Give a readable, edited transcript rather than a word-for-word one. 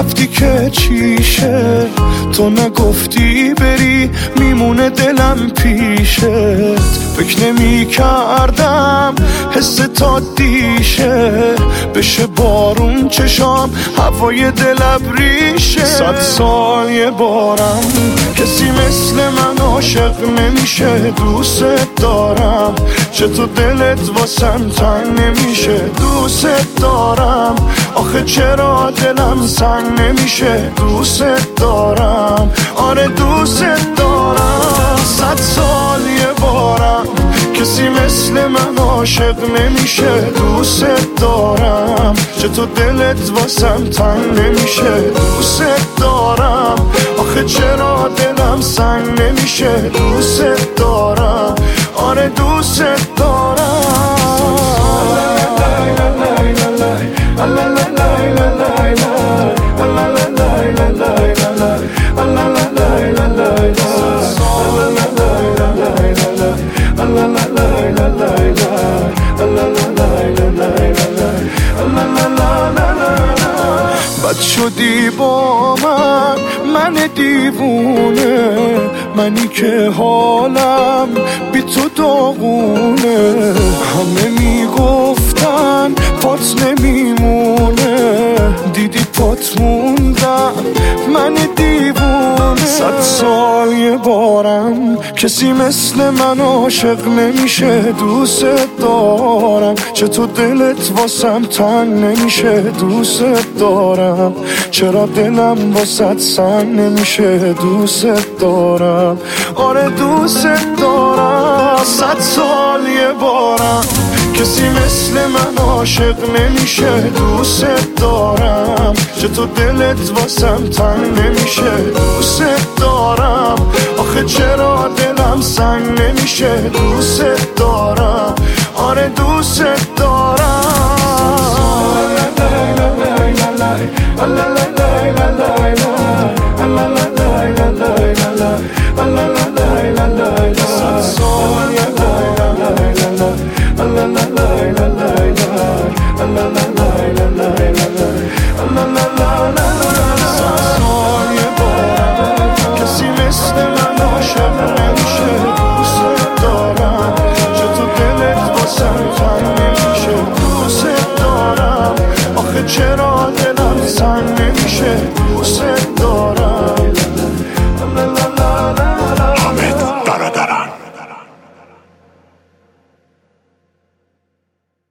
رفتی که چیشه، تو نگفتی بری میمونه دلم پیشت. فکر نمی کردم حس تا دیشه، بشه بارون چشام هوای دل ابریشه. 100 سال یه بارم کسی مثل من عاشق نمیشه. دوست دارم چطور دلت واسم تنگ نمیشه. دوست دارم آخه چرا دلم سنگ نمیشه. دوست دارم آره دوست دارم. 100 سال یه بارم کسی مثل من عاشق نمیشه. دوست دارم چطور دلت واسم تنگ نمیشه. دوست دارم آخه چرا دلم سنگ نمیشه. دوست دارم آره دوست دارم. بد شدی با من دیوونه، منی که حالم بی تو داغونه. همه میگفتن پات نمیمونه، دیدی پات موندم من دیوونه. 100 سال یه بارم کسی مثل من عاشق نمیشه. دوست دارم چطور دلت واسم تنگ نمیشه. دوست دارم چرا دلم واسط سنگ نمیشه. دوست دارم آره دوست دارم. 100 سال یه بارم کسی مثل من عاشق نمیشه. دوست دارم چطور دلت واسم تنگ نمیشه. دوست دارم آخه چرا دلم سنگ نمیشه. دوست دارم آره دوست دارم.